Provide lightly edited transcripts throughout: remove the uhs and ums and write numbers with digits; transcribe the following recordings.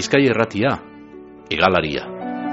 Bizkaia Irratia, Hegalaria.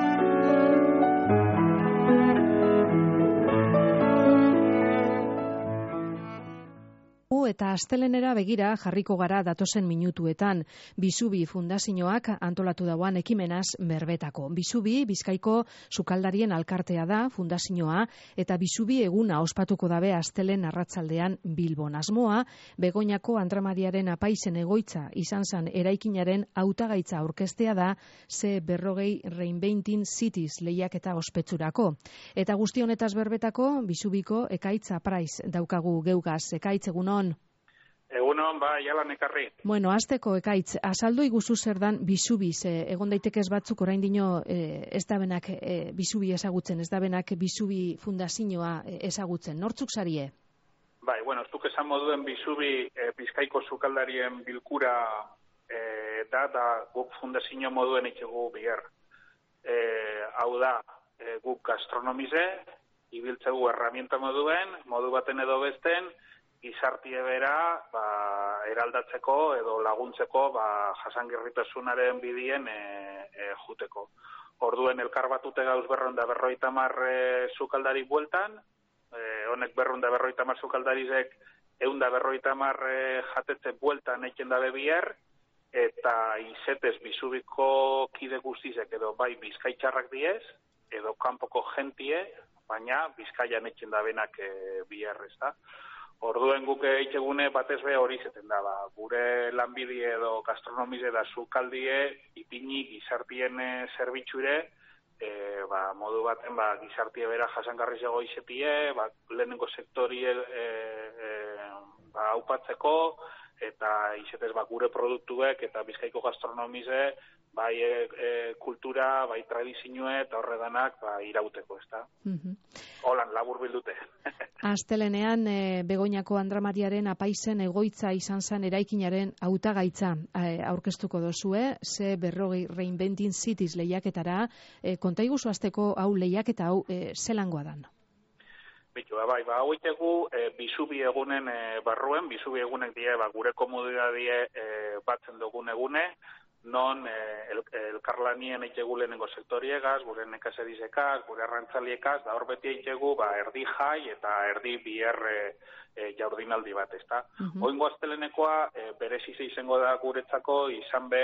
Eta astelenera begira jarriko gara datozen minutuetan. Bisubi Fundazioak antolatu dauan ekimenaz berbetako. Bisubi Bizkaiko sukaldarien alkartea da fundazioa eta Bisubi eguna ospatuko dabe astelen arratsaldean Bilbon. Asmoa Begoñako Andramariaren apaizen egoitza izan zan eraikinaren hautagaitza aurkeztea da C40 Reinventing Cities lehiaketa ospetsurako. Eta guzti honetaz berbetako Bisubiko Ekaitza Praiz daukagu geugaz. Ekaitz, egunon. Egunon, jalan ekarri. Bueno, hasteko Ekaitz, azaldu iguzu zer dan Bisubi, egon daitekez batzuk oraindino ez da benak Bisubi ezagutzen, ez da benak Bisubi Fundazioa ezagutzen. Nortzuk zarie? Ez duk esan moduen Bisubi Bizkaiko sukaldarien bilkura da guk fundazio moduen itxegu biher. Hau da, guk gastronomize, ibiltzegu herramienta moduen, modu baten edo besten, gizartie bera eraldatzeko edo laguntzeko jasangirritasunaren bidien juteko. Orduen elkar batute gauz 250 sukaldari bueltan, honek 250 sukaldarizek 150 jatetze bueltan eiken dabe biher, eta izetez Bisubiko kide guztizek edo bai bizkaitxarrak diez, edo kanpoko jentie, baina Bizkaian eiken dabenak biher, ez da. Orduen guk eitxegune batez be hori zeten da, gure lanbidi edo gastronomize da sukaldie ipini gizartien zerbitxure, modu baten gizartie bera jasangarrizego izetie, lehenengo sektorie aupatzeko, eta izetez gure produktuek eta Bizkaiko gastronomize, bai kultura, bai tradizioe eta horredanak irauteko, ez da? Holan, labur bildute. Astelenean, Begoñako Andramariaren apaizen egoitza izan zen eraikinaren hautagaitza aurkeztuko dozue, C40 Reinventing Cities lehiaketara. Konta iguzu hasteko hau lehiaketa hau zelangoa dan? Hau itegu Bisubi egunen barruen, Bisubi egunek die gure komodidadie batzen dugun egune, non elkarlanien eitegu lehenengo sektoriegaz, gure nekaserizekaz, gure arrantzaliekaz, da hor beti eitegu erdi jai eta erdi biher jaurdinaldi bat, ezta. Oingo astelenekoa berezize izango da guretzako izan be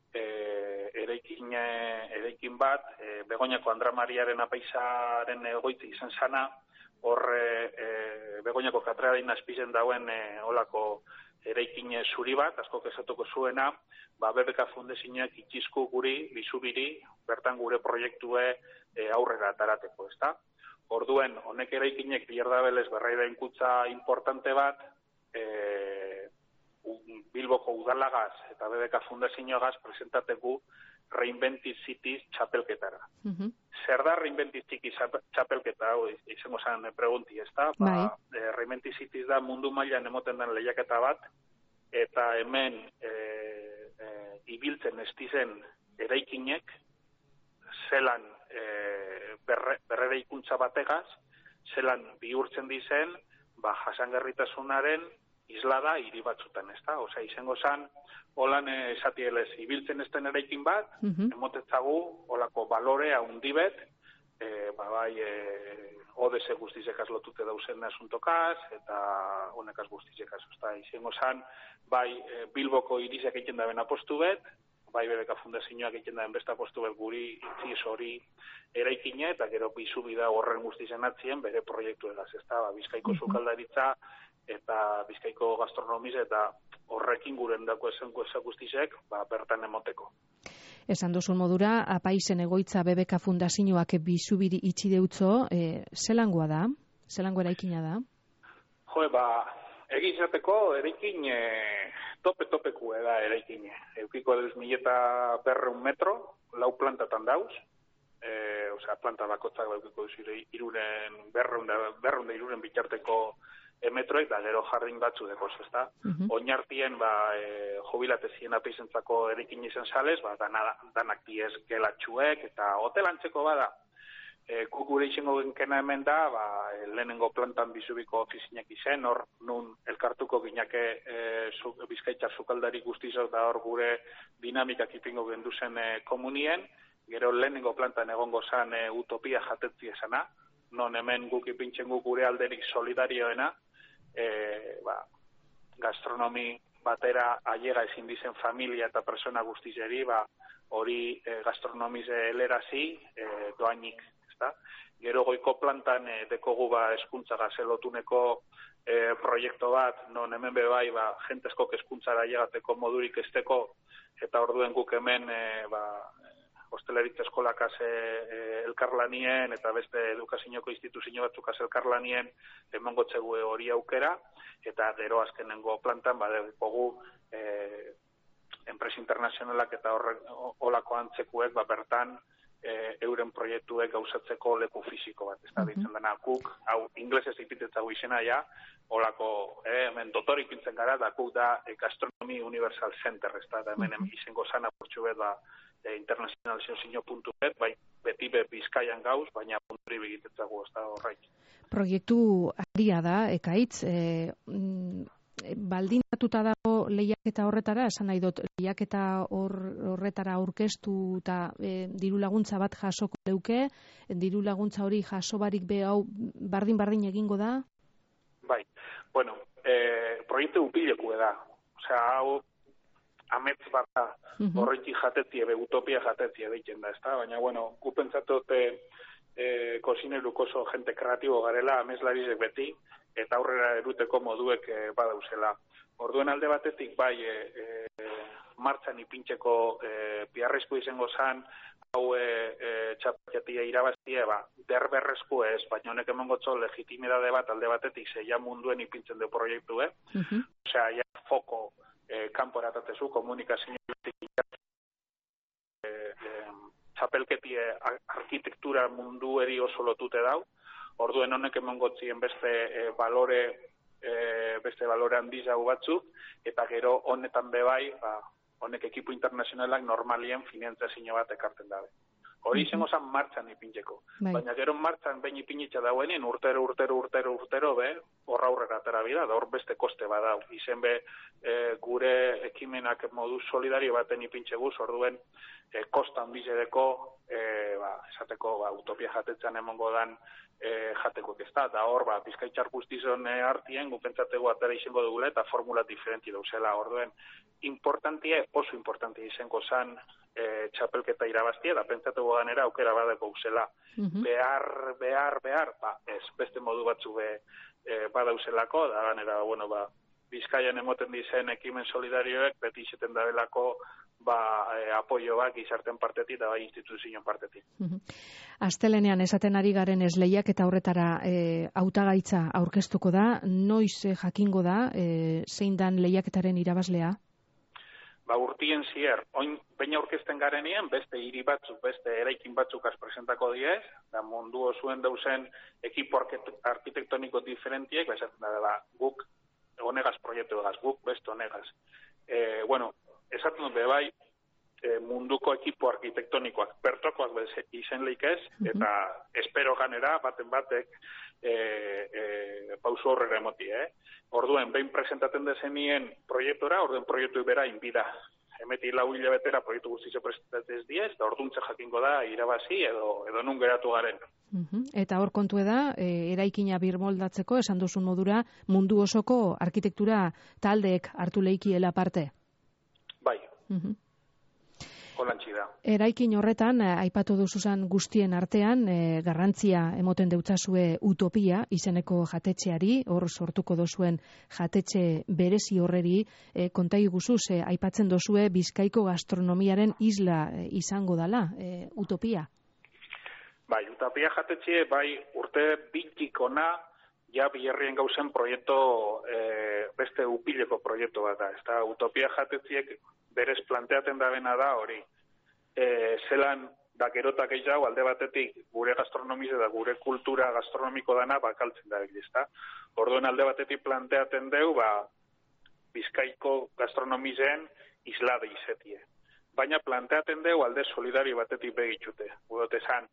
eraikin bat, Begoñako Andramariaren apaizaren egoitza izan sana, hor Begoñako katedralin azpizen dauen olako eraikin zuri bat, asko kezatuko zuena, BBK Fundazioak itxizku guri, Bisubiri, bertan gure proiektue aurrera atarateko, ezta? Orduen, honek eraikinek bierdabelez berrairain kutza importante bat, Bilboko udalagaz eta BBK Fundazioagaz presentateku Reinventing Cities txapelketara. Zer da Reinventing Cities txapelketa, izango zen pregunti, ez da? Reinventing Cities da mundu mailan emoten den lehiaketa bat, eta hemen ibiltzen estizen eraikinek, zelan berreraikuntza bategaz, zelan bihurtzen dizen, jasangarritasunaren islada hiri batzutan, ez da? Osea, izango zen, holan esatielez, ibiltzen ezten eraikin bat, emotetzagu, holako balore haundibet, ODS guztizekaz lotute dauzen asuntokaz, eta honekaz guztizekaz. Izango zen, Bilboko irizak egiten daben apostu bet, BBK Fundazioak egiten daben beste apostu bet guri itziz hori eraikine, eta gero Bisubi da horren guztizen atzien bere proiektu egaz, ez da? Bizkaiko sukaldaritza, eta Bizkaiko gastronomiz, eta horrekin guren dako esango guztizek, bertan emoteko. Esan duzun modura, apaizen egoitza BBK Fundazioak Bisubiri itxi deutzo, zelangoa da? Zelango eraikina da? Egizateko eraikin tope-topeku da eraikin. Eukiko deuz 1.200 metro, 4 plantatan dauz, planta bakotzak eukiko deuz iruren bitarteko metroek, da gero jarrin batzu dekoz, ez da? Oinartien, jubilatezien apaizentzako eraikin izan salez, danak diez gelatxuek, eta hotelantzeko bada. Gure izango genkena hemen da, lehenengo plantan bizubiko ofizinak izen, hor nun elkartuko ginake Bizkaitar sukaldari guztizok da hor gure dinamikak ipingo genduzen komunien, gero lehenengo plantan egongo zan utopia jatetzi esana, non hemen guk ipintzen gure alderik solidarioena, gastronomi batera ailega ezin dizen familia eta persona guztizeri, hori gastronomize helerazi doainik. Gero goiko plantan dekogu eskuntza gazelotuneko proiektu bat, non hemen bebai jentezko eskuntzara llegateko modurik esteko, eta orduen guk hemen hosteleritza eskolakaz elkarlanien eta beste edukazioko instituzio batzukaz elkarlanien emango txegu hori aukera, eta gero azkenengo plantan dekogu enpresa internazionalak eta olako antzekuek bertan euren proiektuek gauzatzeko leku fisiko bat. Ez da ditzen dena, guk, hau, inglesez ipitetzago izena ja, olako, hemen dotorik pintzen gara, da guk da Gastronomy Universal Center, ez da hemen izango zan apurtxu bet, internazionalizazio.net, beti Bizkaian gauz, baina punturi begitetzago, ez da horreik. Proiektu haria da, ekaitz, baldinatuta dago lehiaketa horretara, esan nahi dut, lehiaketa horretara aurkeztu eta diru laguntza bat jasoko leuke, diru laguntza hori jaso barik hau bardin egingo da? Bai, bueno, proiektu upileku da, osea, hau amets bat da, horretik jatetie, utopia jatetie deitzen da, ezta? Baina, bueno, gu pentsatote kosineruk oso jente kreatibo garela, ameslarizek beti, eta aurrera eruteko moduek badauzela. Orduen alde batetik, bai, martxan ipintzeko piarrezko izango zan, hau txapatxatia irabaztie, derberrezko ez, baina honek emango txo legitimidade bat alde batetik zeia munduen ipintzen du proiektu, Osea, ja foko kanporatatezu, komunikazio txapelketie arkitektura mundu eri oso lotute dau, orduen honek emangotzien beste balore handiz hau batzuk, eta gero honetan bebai, honek ekipo internazionalak normalien finantzazio bat ekartzen dabe. Hori izango zan martxan ipintzeko. Baina gero martxan behin ipinitza dauenien urtero, horra aurrera atera bida, da hor beste koste badau. Izen gure ekimenak modu solidario baten ipintzeguz, orduen kostan bizedeko, esateko utopia jatetzen emongo dan jateko ez da hor, Bizkaitar guztizon artien, gupentzatego atera izango dugula, eta formula diferenti dauzela, orduen, oso importantia izango zan txapelketa irabaztia, da pentsatego ganera aukera badeko uzela. Behar, ez, beste modu batzu badauzelako, da ganera, Bizkaian emoten dizen ekimen solidarioek, beti izeten dabelako apoio gizarten partetik eta instituzioen partetik. Astelenean esaten ari garen ez lehiaketa horretara hautagaitza aurkeztuko da, noiz jakingo da, zein dan lehiaketaren irabazlea? Urtien zier, oin baina aurkezten garenien, beste hiri batzuk, beste eraikin batzuk presentako diez, da mundu osuen dauzen ekipo arkitektoniko diferentiek, esaten da, guk honegaz proiektu egaz, guk beste honegaz. Esaten dut bai, munduko ekipo arkitektonikoak bertokoak izen leik ez, eta espero ganera batek pauso horrera emoti, Orduen, behin presentaten dezenien proiektora, orduen proiektu bera inbida. Emeti lau hilabetera proiektu guztizo presentatez diez, eta orduntze jakingo da irabazi edo nun geratu garen. Eta hor kontu da, eraikina birmoldatzeko, esan duzun modura, mundu osoko arkitektura taldeek hartu leikiela parte? Bai. Holantzi da. Eraikin horretan, aipatu duzuzan guztien artean, garrantzia emoten deutzazue utopia, izeneko jatetxeari, hor sortuko dozuen jatetxe berezi horreri, kontai guzuz, aipatzen dozue Bizkaiko gastronomiaren isla izango dala, utopia? Bai, utopia jatetxe, urte bitik ona, ja biherrien gauzen proiektu, beste upileko proiektu bat da. Ez da, utopia jatetxiek berez planteaten dabena da hori. Zelan da gerotak gehiago alde batetik gure gastronomize da gure kultura gastronomiko dana bakaltzen da ezta. Orduen alde batetik planteaten deu Bizkaiko gastronomizen islade izetie. Baina planteaten deu alde solidario batetik begitxute. Udot esan,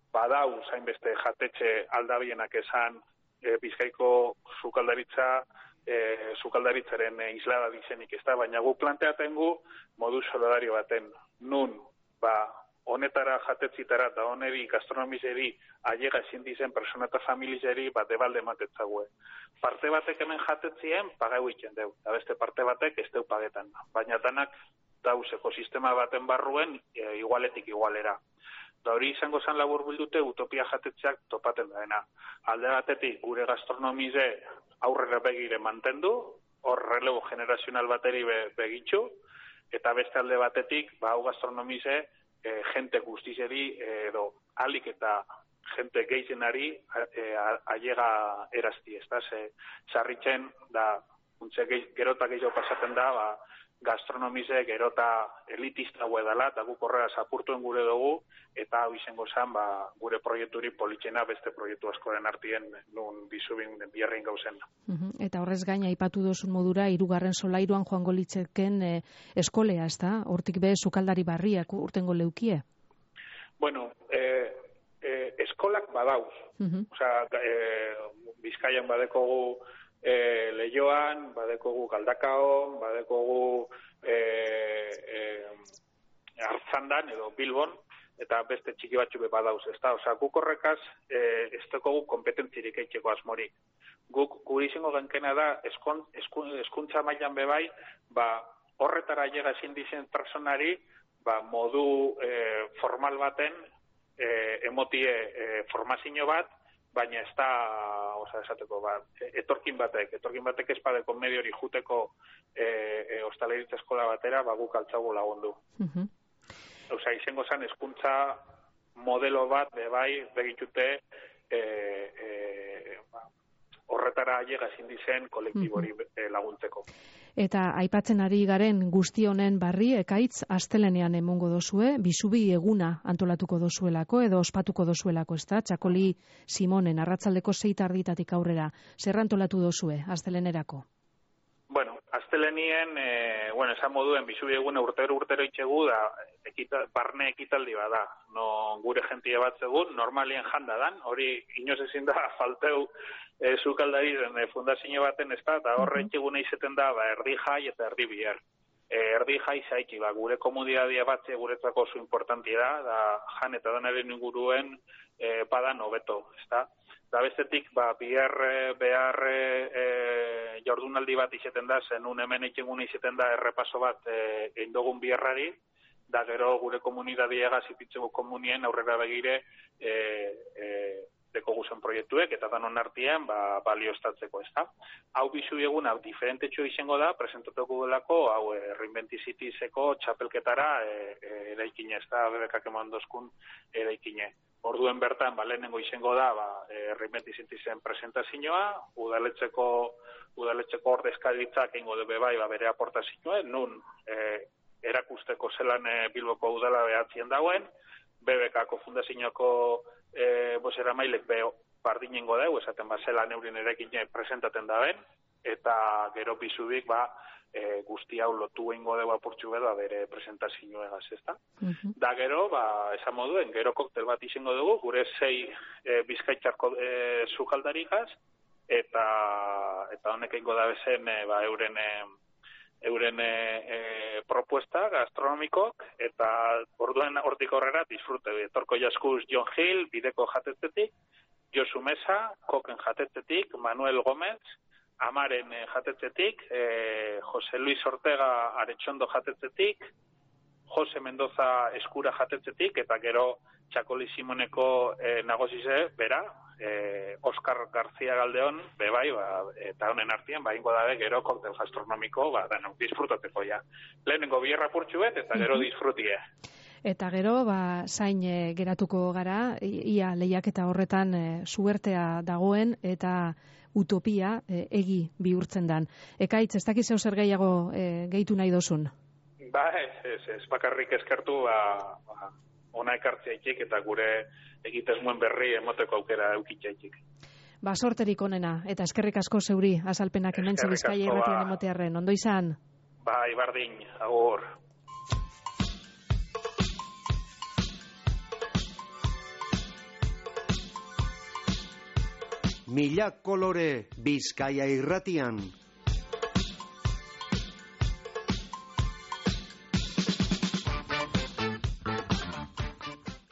badau zainbeste jatetxe aldabienak esan Bizkaiko sukaldaritzaren islada dizenik, ez da, baina gu planteaten gu modu solidario baten, nun, honetara jatetzitara eta honeri gastronomizeri ailega ezin dizen persona eta familizeri debalde ematetzague. Parte batek hemen jatetzien pagau itzen deu, eta beste parte batek ez deu pagetan, baina danak dauz ekosistema baten barruen igualetik igualera. Da hori izango zan labur bildute utopia jatetzeak topaten daena. Alde batetik gure gastronomize aurrera begire mantendu, hor relevo generazional bateri begitxu, eta beste alde batetik, hau gastronomize jente guztizeri edo alik eta jente gehizenari ailega erazti, ez da, sarritzen da, gerota gehiago pasaten da, gastronomize gerota elitista dela, eta guk horrela zapurtuen gure dugu, eta hau izango zen gure proiekturi politxena beste proiektu askoren artien nun bizubin biarrin gauzen. Eta horrez gain, aipatu dozun modura, 3. solairuan joango litzeken eskolea, ez da? Hortik be, sukaldari barriak urtengo leukie? Bueno, eskolak badauz. Osea, Bizkaian badekogu Leioan, badekogu Galdakaon, badekogu Artzandan edo Bilbon, eta beste txiki batzu badauz, ez da? Osea, guk horrekaz ez dekogu kompetentzirik eitxeko asmorik. Guk guri izango genkena da hezkuntza mailan bebai, horretara llega ezin dizen personari, modu formal baten emotie formazio bat, baina ez da, esateko, etorkin batek espadeko mediori juteko ostalaritza eskola batera, guk altzago lagundu. Osea, izango zen hezkuntza modelo bat, begitute horretara ailega ezin dizen kolektibori laguntzeko. Eta aipatzen ari garen guzti honen barri, ekaitz, astelenean emongo dozue, Bisubi eguna antolatuko dozuelako, edo ospatuko dozuelako, ez da? Txakoli Simonen, arratsaldeko 6:00 aurrera. Zer antolatu dozue, astelenerako? Bueno, astelenien, esan moduen, Bisubi eguna urtero itxegu da, barne ekitaldi bada. No, gure jentie bat segun, normalien janda dan, hori inoz ezin da falteu sukaldariren fundazio baten ez da, eta horre itxegune izeten da, erdi jai eta erdi bier. Erdi jai zaiki, gure komunitatea batze guretzako oso importantia da jan eta danaren inguruen badan hobeto, ez da? Da bestetik, behar jardunaldi bat izeten da, zenun hemen itxegune izeten da errepaso bat eindogun biherrari, da gero gure komunitatea gazipitzeko komunien aurrera begire deko guzen proiektuek, eta danon artean baliostatzeko, ez da. Hau Bisubi eguna diferentetxo izango da, presentatuko delako, hau Reinvent Citieseko txapelketara eraikine, ez da, bebekak eman dozkun eraikine. Orduen bertan, lehenengo izango da, Reinvent Citiesen presentazioa, udaletxeko ordezkaritzak eingo debe bere aportazioa, nun erakusteko zelan Bilboko udala behatzien dauen, BBKko fundazioako bosera mailek bardinengo dau, esaten zelan eurin erekine presentaten daben, eta gero Bisubik guzti hau lotu eingo dau apurtxu beda bere presentazioegaz, ez da? Da gero, esan moduen, gero koktel bat izango dugu, gure 6 bizkaitzarko sukaldarikaz, eta honek eingo da bezen euren propuesta gastronomikok, eta orduen hortik horrera disfrute. Etorko jaskuz John Hill, bideko jatetzetik, Josu Mesa, koken jatetzetik, Manuel Gómez, Amaren jatetzetik, Jose Luis Ortega Aretxondo jatetzetik, Jose Mendoza Eskura jatetzetik, eta gero Txakoli Simoneko nagozize, bera, Oscar García Galdeon, bebai, eta honen artean, ingo dabe, gero koktel gastronomiko, denok disfrutateko ja. Lehenengo bierra purtxuet, eta gero disfrutie. Eta gero, zain geratuko gara, ia lehiaketa horretan suertea dagoen, eta utopia egi bihurtzen dan. Ekaitz, ez dakiz zer gehiago gehitu nahi dozun? Ez bakarrik eskertu, ona ekartzeaik eta gure egitezmuen berri emoteko aukera eukitzeaik. Sorterik onena, eta eskerrik asko zeuri, azalpenak hementxe Bizkaia irratian emotearren. Ondo izan? Bardin, agur. Mila kolore Bizkaia irratian.